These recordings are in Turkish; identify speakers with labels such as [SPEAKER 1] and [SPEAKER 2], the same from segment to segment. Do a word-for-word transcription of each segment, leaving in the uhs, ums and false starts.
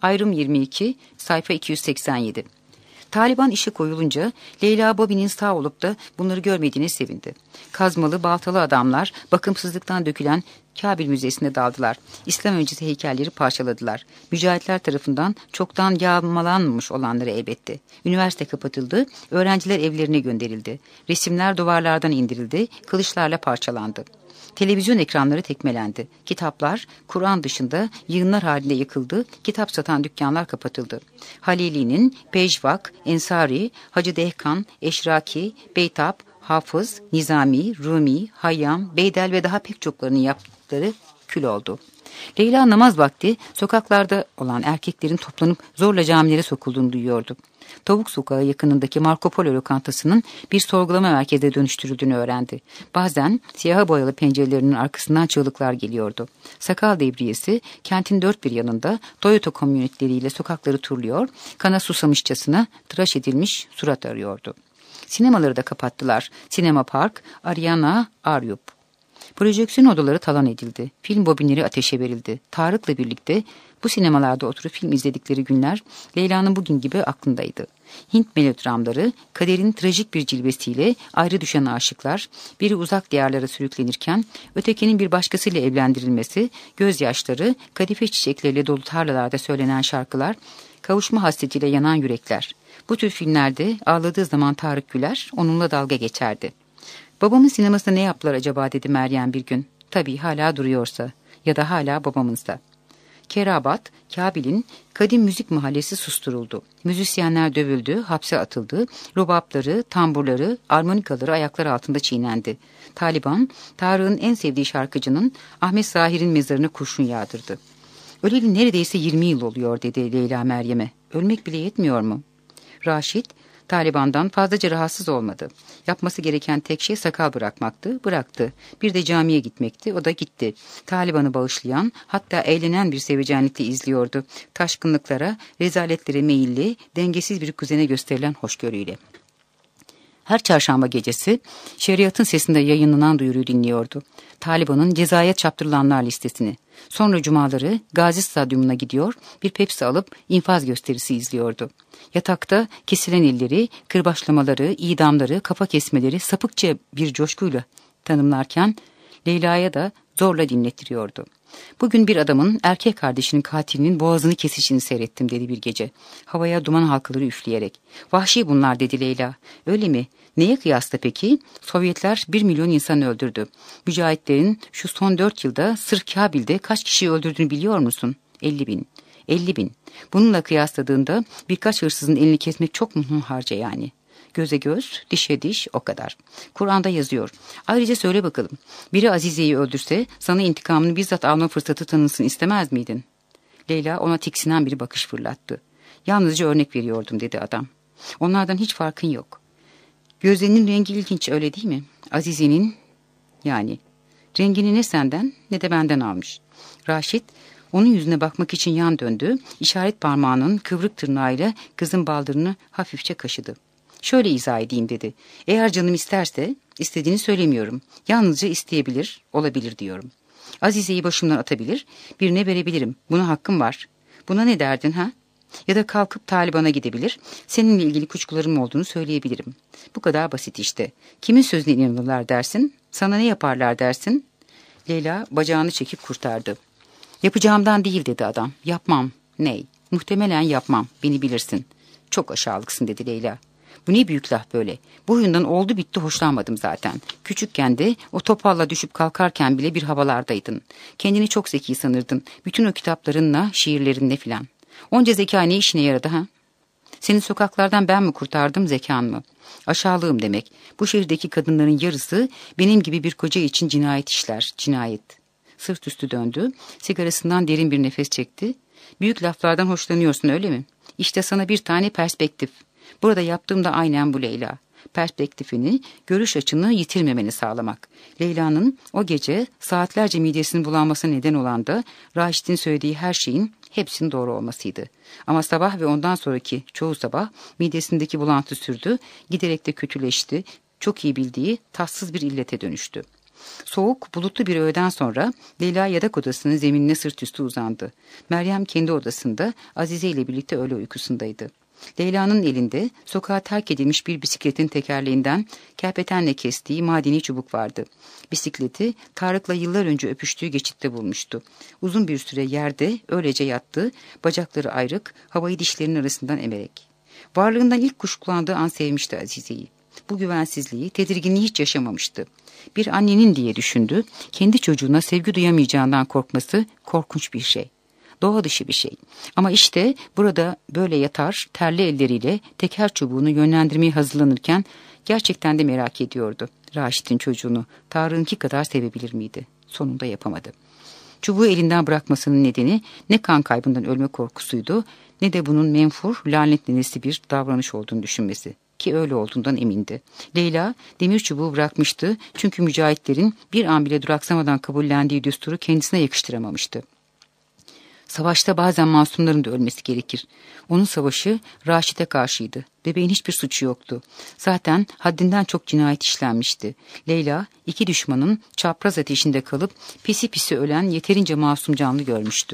[SPEAKER 1] Ayrım yirmi iki, sayfa iki yüz seksen yedi. Taliban işe koyulunca Leyla Bobby'nin sağ olup da bunları görmediğine sevindi. Kazmalı, baltalı adamlar bakımsızlıktan dökülen Kabil Müzesi'ne daldılar. İslam öncesi heykelleri parçaladılar. Mücahitler tarafından çoktan yağmalanmış olanları elbette. Üniversite kapatıldı, öğrenciler evlerine gönderildi. Resimler duvarlardan indirildi, kılıçlarla parçalandı. Televizyon ekranları tekmelendi. Kitaplar, Kur'an dışında yığınlar halinde yıkıldı, kitap satan dükkanlar kapatıldı. Halili'nin, Pejvak, Ensari, Hacı Dehkan, Eşraki, Beytap, Hafız, Nizami, Rumi, Hayyam, Beydel ve daha pek çoklarının yaptıkları kül oldu. Leyla namaz vakti sokaklarda olan erkeklerin toplanıp zorla camilere sokulduğunu duyuyordu. Tavuk Sokağı yakınındaki Marco Polo lokantasının bir sorgulama merkezine dönüştürüldüğünü öğrendi. Bazen siyaha boyalı pencerelerinin arkasından çığlıklar geliyordu. Sakal devriyesi kentin dört bir yanında Toyota kamyonetleriyle sokakları turluyor, kana susamışçasına tıraş edilmiş surat arıyordu. Sinemaları da kapattılar. Sinema Park, Ariana, Aryup. Projeksiyon odaları talan edildi. Film bobinleri ateşe verildi. Tarık'la birlikte bu sinemalarda oturup film izledikleri günler Leyla'nın bugün gibi aklındaydı. Hint melodramları, kaderin trajik bir cilvesiyle ayrı düşen aşıklar, biri uzak diyarlara sürüklenirken ötekinin bir başkasıyla evlendirilmesi, gözyaşları, kadife çiçekleriyle dolu tarlalarda söylenen şarkılar, kavuşma hasretiyle yanan yürekler. Bu tür filmlerde ağladığı zaman Tarık güler, onunla dalga geçerdi. Babamın sinemasında ne yaptılar acaba dedi Meryem bir gün. Tabii hala duruyorsa ya da hala babamızda. Kerabat, Kabil'in kadim müzik mahallesi susturuldu. Müzisyenler dövüldü, hapse atıldı. Rubapları, tamburları, armonikaları ayaklar altında çiğnendi. Taliban, Tarık'ın en sevdiği şarkıcının Ahmet Zahir'in mezarına kurşun yağdırdı. Öleli neredeyse yirmi yıl oluyor dedi Leyla Meryem'e. Ölmek bile yetmiyor mu? Raşit, Taliban'dan fazlaca rahatsız olmadı. Yapması gereken tek şey sakal bırakmaktı, bıraktı. Bir de camiye gitmekti, o da gitti. Taliban'ı bağışlayan, hatta eğlenen bir sevecenlikle izliyordu. Taşkınlıklara, rezaletlere meyilli, dengesiz bir kuzene gösterilen hoşgörüyle. Her çarşamba gecesi şeriatın sesinde yayınlanan duyuruyu dinliyordu. Taliban'ın cezaya çarptırılanlar listesini. Sonra cumaları Gazi Stadyumuna gidiyor, bir Pepsi alıp infaz gösterisi izliyordu. Yatakta kesilen elleri, kırbaçlamaları, idamları, kafa kesmeleri sapıkça bir coşkuyla tanımlarken Leyla'ya da zorla dinlettiriyordu. Bugün bir adamın erkek kardeşinin katilinin boğazını kesişini seyrettim dedi bir gece. Havaya duman halkaları üfleyerek. Vahşi bunlar dedi Leyla. Öyle mi? Neye kıyasla peki? Sovyetler bir milyon insan öldürdü. Mücahitlerin şu son dört yılda sırf Kabil'de kaç kişiyi öldürdüğünü biliyor musun? elli bin. elli bin. Bununla kıyasladığında birkaç hırsızın elini kesmek çok mu harca yani? Göze göz, dişe diş, o kadar. Kur'an'da yazıyor. Ayrıca söyle bakalım, biri Azize'yi öldürse sana intikamını bizzat alma fırsatı tanınsın istemez miydin? Leyla ona tiksinen bir bakış fırlattı. Yalnızca örnek veriyordum dedi adam. Onlardan hiç farkın yok. Gözlerinin rengi ilginç öyle değil mi? Azize'nin yani rengini ne senden ne de benden almış. Raşit onun yüzüne bakmak için yan döndü. İşaret parmağının kıvrık tırnağıyla kızın baldırını hafifçe kaşıdı. Şöyle izah edeyim dedi. Eğer canım isterse, istediğini söylemiyorum. Yalnızca isteyebilir, olabilir diyorum. Azize'yi başımdan atabilir, birine verebilirim. Buna hakkım var. Buna ne derdin ha? Ya da kalkıp Taliban'a gidebilir, seninle ilgili kuşkularım olduğunu söyleyebilirim. Bu kadar basit işte. Kimin sözüne inanırlar dersin? Sana ne yaparlar dersin? Leyla bacağını çekip kurtardı. Yapacağımdan değil dedi adam. Yapmam. Ney? Muhtemelen yapmam. Beni bilirsin. Çok aşağılıksın dedi Leyla. Bu ne büyük laf böyle. Bu huyundan oldu bitti hoşlanmadım zaten. Küçükken de o topalla düşüp kalkarken bile bir havalardaydın. Kendini çok zeki sanırdın. Bütün o kitaplarınla, şiirlerinle filan. Onca zeka ne işine yaradı ha? Seni sokaklardan ben mi kurtardım, zekan mı? Aşağılığım demek. Bu şehirdeki kadınların yarısı benim gibi bir koca için cinayet işler. Cinayet. Sırt üstü döndü. Sigarasından derin bir nefes çekti. Büyük laflardan hoşlanıyorsun öyle mi? İşte sana bir tane perspektif. Burada yaptığım da aynen bu Leyla. Perspektifini, görüş açını yitirmemeni sağlamak. Leyla'nın o gece saatlerce midesinin bulanmasına neden olan da Raşit'in söylediği her şeyin hepsinin doğru olmasıydı. Ama sabah ve ondan sonraki çoğu sabah midesindeki bulantı sürdü, giderek de kötüleşti, çok iyi bildiği tatsız bir illete dönüştü. Soğuk, bulutlu bir öğleden sonra Leyla yatak odasının zeminine sırt üstü uzandı. Meryem kendi odasında Azize ile birlikte öğle uykusundaydı. Leyla'nın elinde sokağa terk edilmiş bir bisikletin tekerleğinden kerpetenle kestiği madeni çubuk vardı. Bisikleti Tarık'la yıllar önce öpüştüğü geçitte bulmuştu. Uzun bir süre yerde öylece yattı, bacakları ayrık, havayı dişlerinin arasından emerek. Varlığından ilk kuşkulandığı an sevmişti Azize'yi. Bu güvensizliği, tedirginliği hiç yaşamamıştı. Bir annenin diye düşündü, kendi çocuğuna sevgi duyamayacağından korkması korkunç bir şey. Doğa dışı bir şey. Ama işte burada böyle yatar, terli elleriyle teker çubuğunu yönlendirmeye hazırlanırken gerçekten de merak ediyordu. Raşit'in çocuğunu Tarık'ınki kadar sevebilir miydi? Sonunda yapamadı. Çubuğu elinden bırakmasının nedeni ne kan kaybından ölme korkusuydu, ne de bunun menfur, lanet nenesi bir davranış olduğunu düşünmesi. Ki öyle olduğundan emindi. Leyla demir çubuğu bırakmıştı çünkü mücahitlerin bir an bile duraksamadan kabullendiği düsturu kendisine yakıştıramamıştı. Savaşta bazen masumların da ölmesi gerekir. Onun savaşı Raşit'e karşıydı. Bebeğin hiçbir suçu yoktu. Zaten haddinden çok cinayet işlenmişti. Leyla iki düşmanın çapraz ateşinde kalıp pisi pisi ölen yeterince masum canlı görmüştü.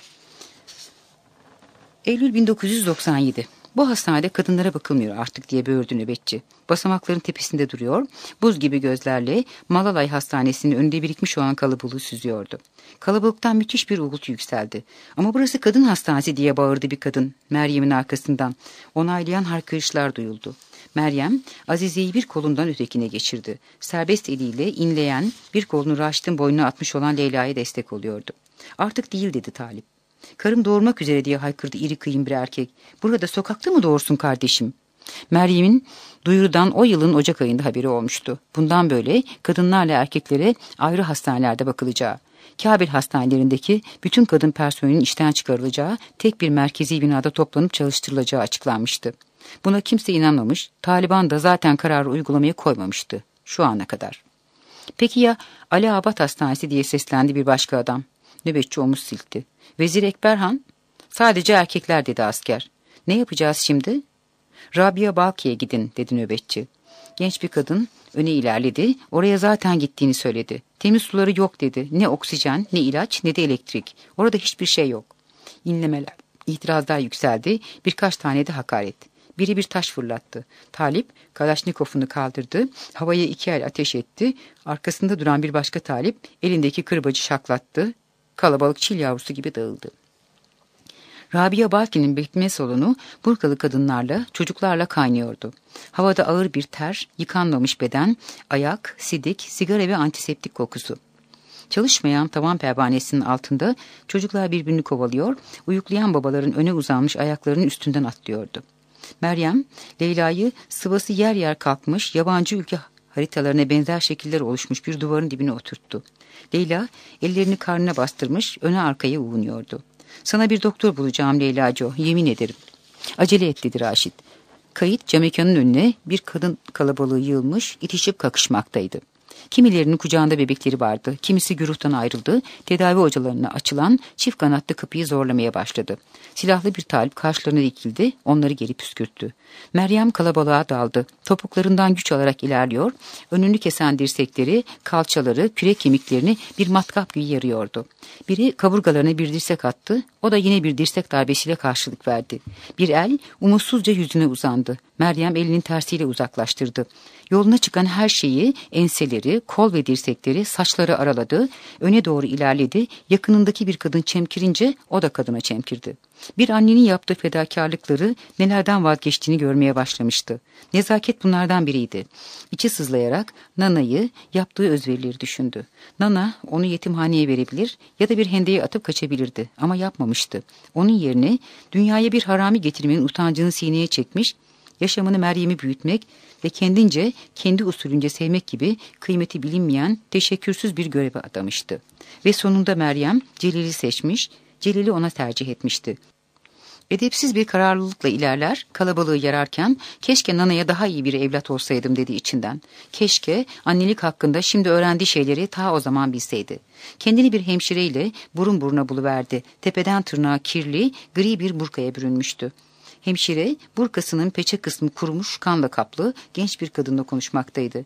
[SPEAKER 1] Eylül bin dokuz yüz doksan yedi. Bu hastanede kadınlara bakılmıyor artık diye böğürdü nöbetçi. Basamakların tepesinde duruyor, buz gibi gözlerle Malalay Hastanesi'nin önünde birikmiş olan kalabalığı süzüyordu. Kalabalıktan müthiş bir uğultu yükseldi. Ama burası kadın hastanesi diye bağırdı bir kadın Meryem'in arkasından. Onaylayan haykırışlar duyuldu. Meryem Azize'yi bir kolundan ötekine geçirdi. Serbest eliyle inleyen bir kolunu Raşit'in boynuna atmış olan Leyla'ya destek oluyordu. Artık değil dedi Talip. Karım doğurmak üzere diye haykırdı iri kıyım bir erkek. Burada sokakta mı doğursun kardeşim? Meryem'in duyurudan o yılın Ocak ayında haberi olmuştu. Bundan böyle kadınlarla erkeklere ayrı hastanelerde bakılacağı, Kabil hastanelerindeki bütün kadın personelinin işten çıkarılacağı, tek bir merkezi binada toplanıp çalıştırılacağı açıklanmıştı. Buna kimse inanmamış, Taliban da zaten kararı uygulamaya koymamıştı şu ana kadar. Peki ya Ali Abad Hastanesi diye seslendi bir başka adam. Nöbetçi omuz silkti. Vezir Ekberhan, sadece erkekler dedi asker. Ne yapacağız şimdi? Rabia Balki'ye gidin dedi nöbetçi. Genç bir kadın öne ilerledi, oraya zaten gittiğini söyledi. Temiz suları yok dedi, ne oksijen, ne ilaç, ne de elektrik. Orada hiçbir şey yok. İnlemeler, itirazlar yükseldi, birkaç tane de hakaret. Biri bir taş fırlattı. Talip Kalaşnikov'unu kaldırdı, havaya iki el ateş etti. Arkasında duran bir başka talip elindeki kırbacı şaklattı. Kalabalık çil yavrusu gibi dağıldı. Rabia Balki'nin bekleme salonu burkalı kadınlarla, çocuklarla kaynıyordu. Havada ağır bir ter, yıkanmamış beden, ayak, sidik, sigara ve antiseptik kokusu. Çalışmayan tavan pervanesinin altında çocuklar birbirini kovalıyor, uyuklayan babaların öne uzanmış ayaklarının üstünden atlıyordu. Meryem, Leyla'yı sıvası yer yer kalkmış, yabancı ülke haritalarına benzer şekiller oluşmuş bir duvarın dibine oturttu. Leyla ellerini karnına bastırmış, öne arkaya uğunuyordu. Sana bir doktor bulacağım Leyla'cığım, yemin ederim. Acele et dedi Raşit. Kayıt camekanın önüne bir kadın kalabalığı yığılmış, itişip kakışmaktaydı. Kimilerinin kucağında bebekleri vardı, kimisi güruhtan ayrıldı, tedavi ocalarına açılan çift kanatlı kapıyı zorlamaya başladı. Silahlı bir talip karşılarına dikildi, onları geri püskürttü. Meryem kalabalığa daldı, topuklarından güç alarak ilerliyor, önünü kesen dirsekleri, kalçaları, kürek kemiklerini bir matkap gibi yarıyordu. Biri kaburgalarına bir dirsek attı, o da yine bir dirsek darbesiyle karşılık verdi. Bir el umutsuzca yüzüne uzandı, Meryem elinin tersiyle uzaklaştırdı. Yoluna çıkan her şeyi, enseleri, kol ve dirsekleri, saçları araladı, öne doğru ilerledi, yakınındaki bir kadın çemkirince o da kadına çemkirdi. Bir annenin yaptığı fedakarlıkları nelerden vazgeçtiğini görmeye başlamıştı. Nezaket bunlardan biriydi. İçi sızlayarak Nana'yı, yaptığı özverileri düşündü. Nana onu yetimhaneye verebilir ya da bir hendeye atıp kaçabilirdi ama yapmamıştı. Onun yerine dünyaya bir harami getirmenin utancını sineye çekmiş, yaşamını Meryem'i büyütmek ve kendince, kendi usulünce sevmek gibi kıymeti bilinmeyen, teşekkürsüz bir göreve adamıştı. Ve sonunda Meryem Celil'i seçmiş, Celil'i ona tercih etmişti. Edepsiz bir kararlılıkla ilerler, kalabalığı yararken keşke Nana'ya daha iyi bir evlat olsaydım dedi içinden. Keşke annelik hakkında şimdi öğrendiği şeyleri ta o zaman bilseydi. Kendini bir hemşireyle burun buruna buluverdi. Tepeden tırnağa kirli, gri bir burkaya bürünmüştü. Hemşire burkasının peçe kısmı kurumuş kanla kaplı genç bir kadınla konuşmaktaydı.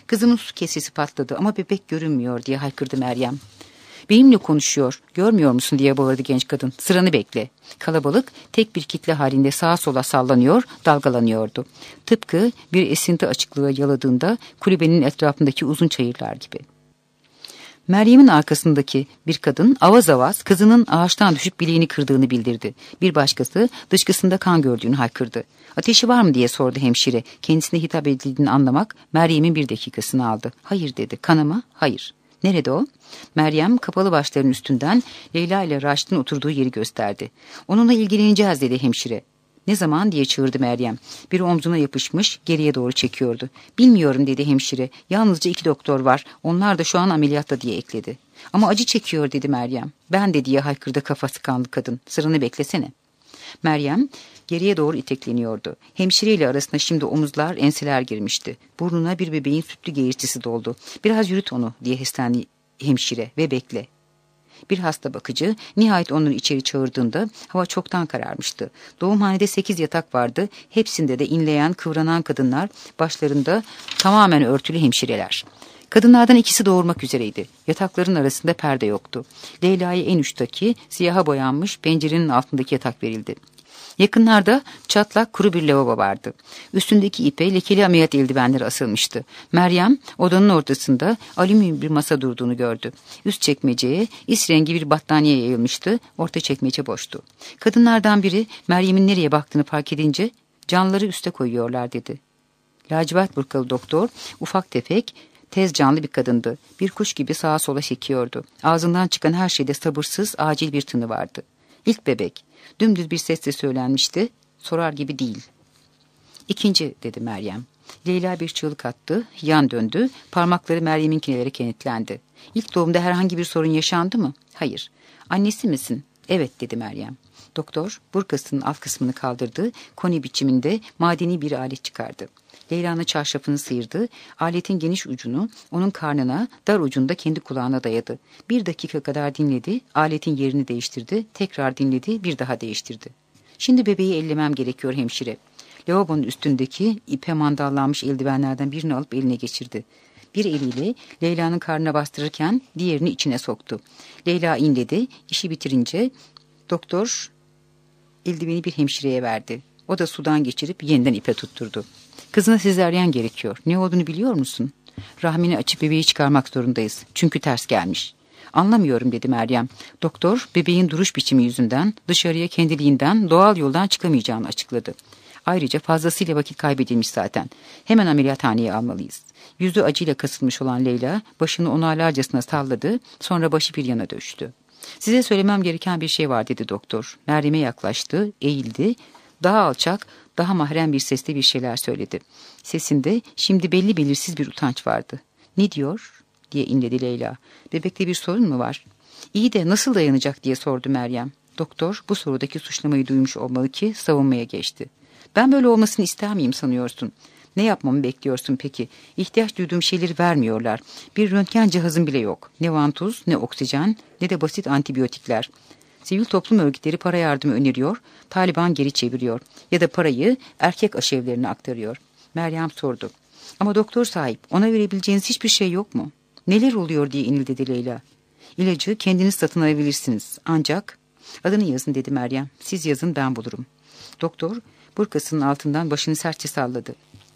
[SPEAKER 1] Kızımın su kesesi patladı ama bebek görünmüyor diye haykırdı Meryem. Benimle konuşuyor, görmüyor musun diye bağırdı genç kadın. Sıranı bekle. Kalabalık tek bir kitle halinde sağa sola sallanıyor, dalgalanıyordu. Tıpkı bir esinti açıklığı yaladığında kulübenin etrafındaki uzun çayırlar gibi. Meryem'in arkasındaki bir kadın avaz avaz kızının ağaçtan düşüp bileğini kırdığını bildirdi. Bir başkası dışkısında kan gördüğünü haykırdı. Ateşi var mı diye sordu hemşire. Kendisine hitap edildiğini anlamak Meryem'in bir dakikasını aldı. Hayır dedi. Kanama? Hayır. Nerede o? Meryem kapalı başların üstünden Leyla ile Raşit'in oturduğu yeri gösterdi. Onunla ilgileneceğiz dedi hemşire. Ne zaman diye çığırdı Meryem. Biri omzuna yapışmış geriye doğru çekiyordu. Bilmiyorum dedi hemşire. Yalnızca iki doktor var. Onlar da şu an ameliyatta diye ekledi. Ama acı çekiyor dedi Meryem. Ben de diye haykırdı kafası kanlı kadın. Sıranı beklesene. Meryem geriye doğru itekleniyordu. Hemşireyle arasına şimdi omuzlar, enseler girmişti. Burnuna bir bebeğin sütlü geğirtisi doldu. Biraz yürüt onu diye heslendi hemşire ve bekle. Bir hasta bakıcı nihayet onları içeri çağırdığında hava çoktan kararmıştı. Doğumhanede sekiz yatak vardı. Hepsinde de inleyen, kıvranan kadınlar, başlarında tamamen örtülü hemşireler. Kadınlardan ikisi doğurmak üzereydi. Yatakların arasında perde yoktu. Leyla'ya en uçtaki, siyaha boyanmış pencerenin altındaki yatak verildi. Yakınlarda çatlak kuru bir lavabo vardı. Üstündeki ipe lekeli ameliyat eldivenleri asılmıştı. Meryem odanın ortasında alüminyum bir masa durduğunu gördü. Üst çekmeceye isrengi bir battaniye yayılmıştı. Orta çekmece boştu. Kadınlardan biri Meryem'in nereye baktığını fark edince canları üste koyuyorlar dedi. Lacivert burkalı doktor ufak tefek, tez canlı bir kadındı. Bir kuş gibi sağa sola çekiyordu. Ağzından çıkan her şeyde sabırsız, acil bir tını vardı. İlk bebek. Dümdüz bir sesle söylenmişti. Sorar gibi değil. İkinci dedi Meryem. Leyla bir çığlık attı. Yan döndü. Parmakları Meryem'inkilere kenetlendi. İlk doğumda herhangi bir sorun yaşandı mı? Hayır. Annesi misin? Evet dedi Meryem. Doktor burkasının alt kısmını kaldırdı. Koni biçiminde madeni bir alet çıkardı. Leyla'nın çarşafını sıyırdı. Aletin geniş ucunu onun karnına, dar ucunda kendi kulağına dayadı. Bir dakika kadar dinledi. Aletin yerini değiştirdi. Tekrar dinledi. Bir daha değiştirdi. Şimdi bebeği ellemem gerekiyor hemşire. Lavabonun üstündeki ipe mandallanmış eldivenlerden birini alıp eline geçirdi. Bir eliyle Leyla'nın karnına bastırırken diğerini içine soktu. Leyla inledi. İşi bitirince doktor eldiveni bir hemşireye verdi. O da sudan geçirip yeniden ipe tutturdu. Kızına sezaryen gerekiyor. Ne olduğunu biliyor musun? Rahmini açıp bebeği çıkarmak zorundayız. Çünkü ters gelmiş. Anlamıyorum dedi Meryem. Doktor bebeğin duruş biçimi yüzünden dışarıya kendiliğinden doğal yoldan çıkamayacağını açıkladı. Ayrıca fazlasıyla vakit kaybedilmiş zaten. Hemen ameliyathaneye almalıyız. Yüzü acıyla kasılmış olan Leyla başını onalarcasına salladı. Sonra başı bir yana döştü. Size söylemem gereken bir şey var dedi doktor. Meryem'e yaklaştı, eğildi. Daha alçak, daha mahrem bir sesle bir şeyler söyledi. Sesinde şimdi belli belirsiz bir utanç vardı. Ne diyor diye inledi Leyla. Bebekte bir sorun mu var? İyi de nasıl dayanacak diye sordu Meryem. Doktor bu sorudaki suçlamayı duymuş olmalı ki savunmaya geçti. Ben böyle olmasını ister miyim sanıyorsun? Ne yapmamı bekliyorsun peki? İhtiyaç duyduğum şeyleri vermiyorlar. Bir röntgen cihazım bile yok. Ne vantuz, ne oksijen, ne de basit antibiyotikler. Sivil toplum örgütleri para yardımı öneriyor, Taliban geri çeviriyor ya da parayı erkek aşevlerine aktarıyor. Meryem sordu. Ama doktor sahip, ona verebileceğiniz hiçbir şey yok mu? Neler oluyor diye inildi dedi Leyla. İlacı kendiniz satın alabilirsiniz. Ancak adını yazın dedi Meryem. Siz yazın ben bulurum. Doktor burkasının altından başını sertçe salladı.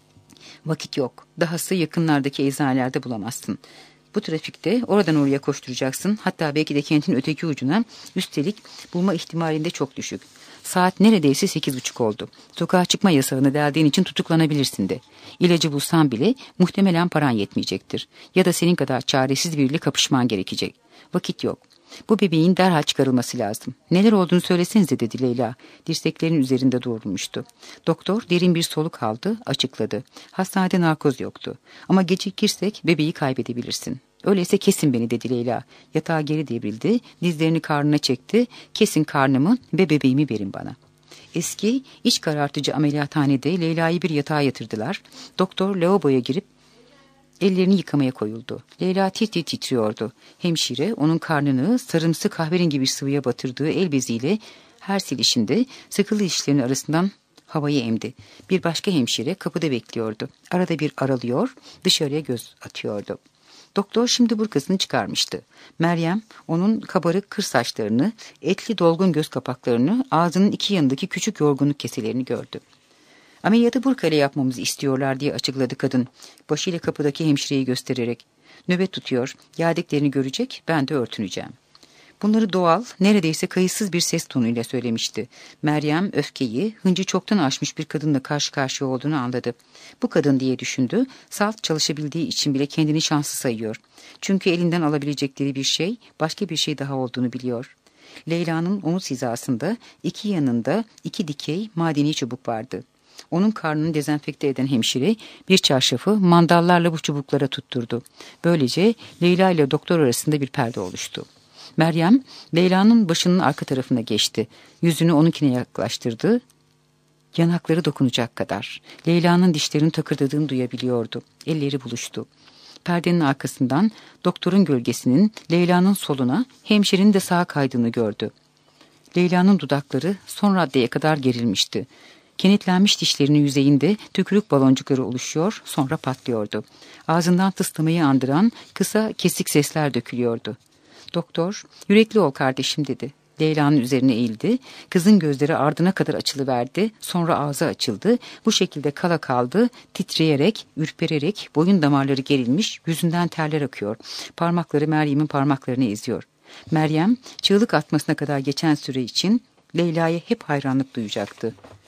[SPEAKER 1] Vakit yok. Dahası yakınlardaki eczanelerde bulamazsın. Bu trafikte oradan oraya koşturacaksın. Hatta belki de kentin öteki ucuna. Üstelik bulma ihtimalinde çok düşük. Saat neredeyse sekiz buçuk oldu. Sokağa çıkma yasağını deldiğin için tutuklanabilirsin de. İlacı bulsan bile muhtemelen paran yetmeyecektir. Ya da senin kadar çaresiz biriyle kapışman gerekecek. Vakit yok. Bu bebeğin derhal çıkarılması lazım. Neler olduğunu söylesenize dedi Leyla. Dirseklerinin üzerinde doğrulmuştu. Doktor derin bir soluk aldı, açıkladı. Hastanede narkoz yoktu. Ama gecikirsek bebeği kaybedebilirsin. Öyleyse kesin beni dedi Leyla. Yatağa geri devrildi, dizlerini karnına çekti. Kesin karnımı ve bebeğimi verin bana. Eski iç karartıcı ameliyathanede Leyla'yı bir yatağa yatırdılar. Doktor lavaboya girip ellerini yıkamaya koyuldu. Leyla tir tir titriyordu. Hemşire onun karnını sarımsı kahverengi bir sıvıya batırdığı el beziyle her silişinde sıkılı dişlerinin arasından havayı emdi. Bir başka hemşire kapıda bekliyordu. Arada bir aralıyor, dışarıya göz atıyordu. Doktor şimdi burkasını çıkarmıştı. Meryem onun kabarık kır saçlarını, etli dolgun göz kapaklarını, ağzının iki yanındaki küçük yorgunluk keselerini gördü. Ameliyatı burkayla yapmamızı istiyorlar diye açıkladı kadın, başıyla kapıdaki hemşireyi göstererek. Nöbet tutuyor, geldiklerini görecek, ben de örtüneceğim. Bunları doğal, neredeyse kayıtsız bir ses tonuyla söylemişti. Meryem öfkeyi, hıncı çoktan aşmış bir kadınla karşı karşıya olduğunu anladı. Bu kadın diye düşündü, salt çalışabildiği için bile kendini şanslı sayıyor. Çünkü elinden alabilecekleri bir şey, başka bir şey daha olduğunu biliyor. Leyla'nın omuz hizasında, iki yanında iki dikey madeni çubuk vardı. Onun karnını dezenfekte eden hemşire bir çarşafı mandallarla bu çubuklara tutturdu. Böylece Leyla ile doktor arasında bir perde oluştu. Meryem, Leyla'nın başının arka tarafına geçti. Yüzünü onunkine yaklaştırdı. Yanakları dokunacak kadar. Leyla'nın dişlerinin takırdadığını duyabiliyordu. Elleri buluştu. Perdenin arkasından doktorun gölgesinin Leyla'nın soluna, hemşirenin de sağa kaydığını gördü. Leyla'nın dudakları son raddeye kadar gerilmişti. Kenetlenmiş dişlerinin yüzeyinde tükürük baloncukları oluşuyor, sonra patlıyordu. Ağzından tıslamayı andıran kısa, kesik sesler dökülüyordu. Doktor, yürekli ol kardeşim dedi. Leyla'nın üzerine eğildi. Kızın gözleri ardına kadar açılıverdi. Sonra ağzı açıldı. Bu şekilde kala kaldı. Titreyerek, ürpererek, boyun damarları gerilmiş, yüzünden terler akıyor. Parmakları Meryem'in parmaklarını eziyor. Meryem, çığlık atmasına kadar geçen süre için Leyla'ya hep hayranlık duyacaktı.